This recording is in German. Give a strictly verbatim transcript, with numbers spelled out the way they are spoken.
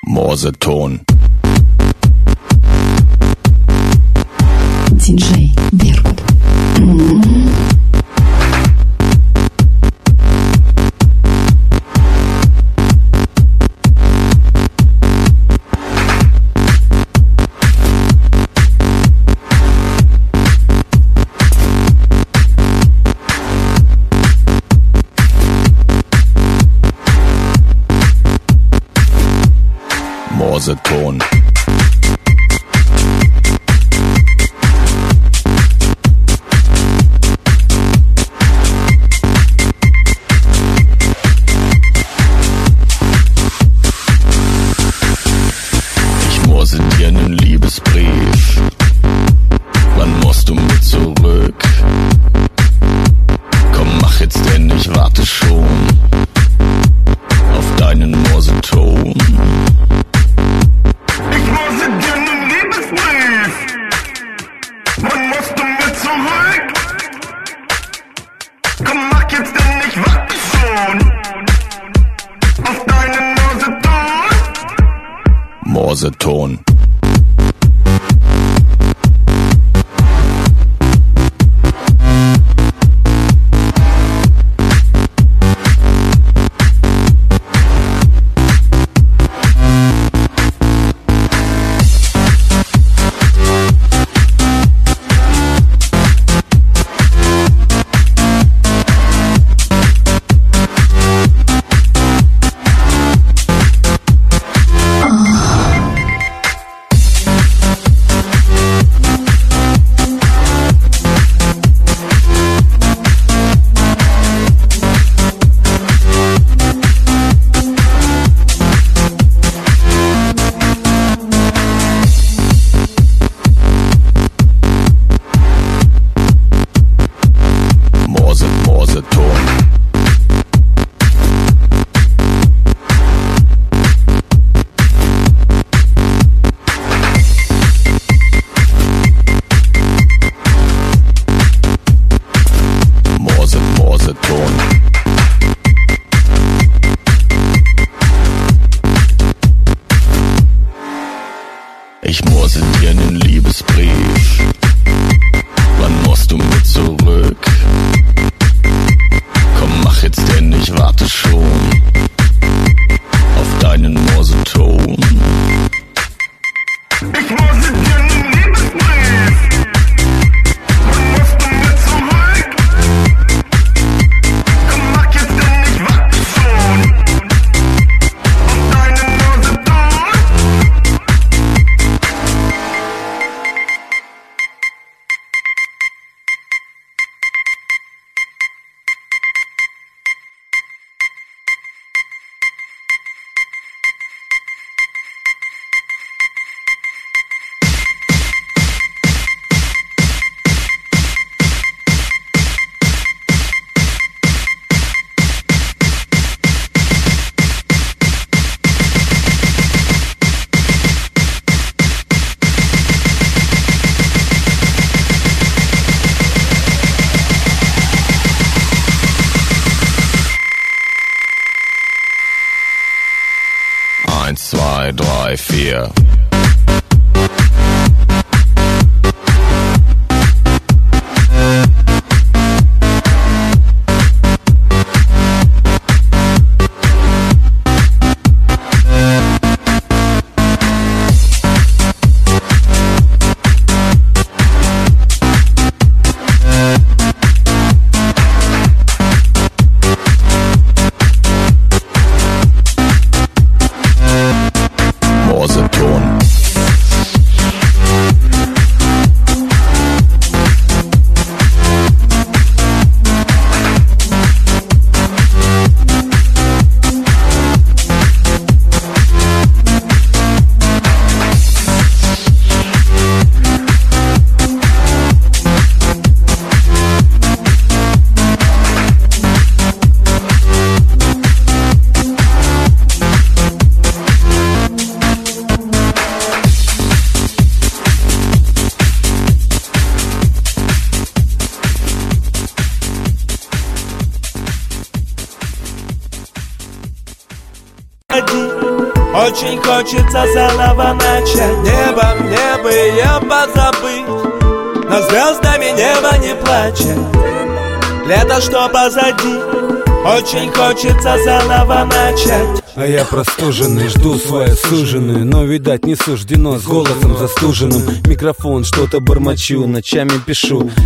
Morseton. ди джей Беркут. Morseton. Ich morse dir nen Liebesbrief. Wann musst du mit zurück? Komm, mach jetzt endlich, warte schon auf deinen Morseton. Ich morse dir nen Liebesbrief. Wann musst du mit zurück? Komm, mach jetzt endlich, warte schon auf deinen Morseton. Morseton. Ich morse dir nen Liebesbrief. Wann musst du mit zurück? Komm, mach jetzt endlich, warte schon auf deinen Morseton. Ich morse dir nen Liebesbrief. Wann musst du mit zurück? Komm, mach jetzt endlich, warte schon auf deinen Morseton. Eins, zwei, drei, vier. Morseton. хочется заново начать. Небом небо ее позабыть, но звездами небо не плачет. Лето, что позади, очень хочется заново начать. А я простуженный, жду свою суженую, но, видать, не суждено, с голосом застуженным. Микрофон, что-то бормочу, ночами пишу.